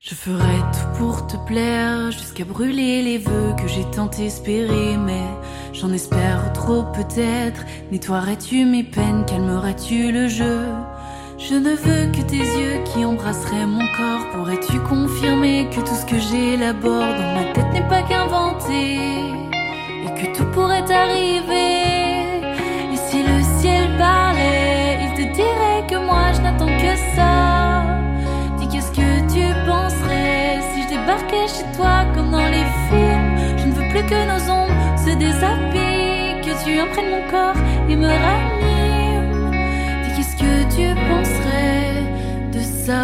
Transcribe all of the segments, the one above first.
Je ferai tout pour te plaire, jusqu'à brûler les vœux que j'ai tant espérés. Mais j'en espère trop peut-être. Nettoierais-tu mes peines, calmerais-tu le jeu? Je ne veux que tes yeux qui embrasseraient mon corps. Pourrais-tu confirmer que tout ce que j'élabore dans ma tête n'est pas qu'inventé, et que tout pourrait arriver? Et si le ciel parlait, il te dirait que moi je n'attends que ça. Dis, qu'est-ce que tu penserais si je débarquais chez toi comme dans les films? Je ne veux plus que nos ombres se déshabillent, que tu imprègnes mon corps et me ranimes. Dis, qu'est-ce que tu penserais de ça?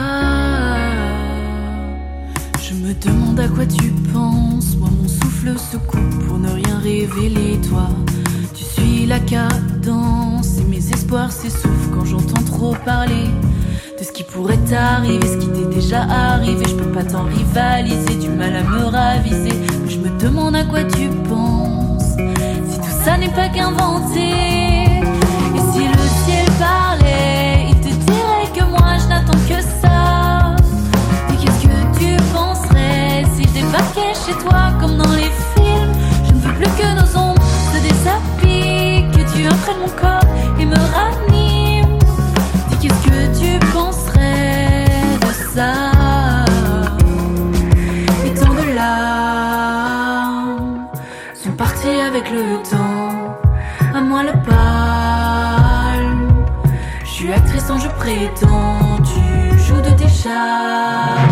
Je me demande à quoi tu penses. Moi mon souffle se coupe pour ne rien révéler. Toi tu suis la cadence et mes espoirs s'essoufflent quand j'entends trop parler de ce qui pourrait t'arriver, ce qui t'est déjà arrivé. Je peux pas t'en rivaliser, du mal à me raviser. Mais je me demande à quoi tu penses, si tout ça n'est pas qu'inventé. Et si le ciel parlait, il te dirait que moi je n'attends que ça. Et qu'est-ce que tu penserais si je débarquais chez toi comme dans les films? Je ne veux plus que nos ombres se déshabillent, que tu imprègnes mon corps et me ranimes. Dis, qu'est-ce que tu penserais de ça? Et tant de larmes sont parties avec le temps, à moi le palme. Je suis actrice sans je prétends, tu joues de tes charmes.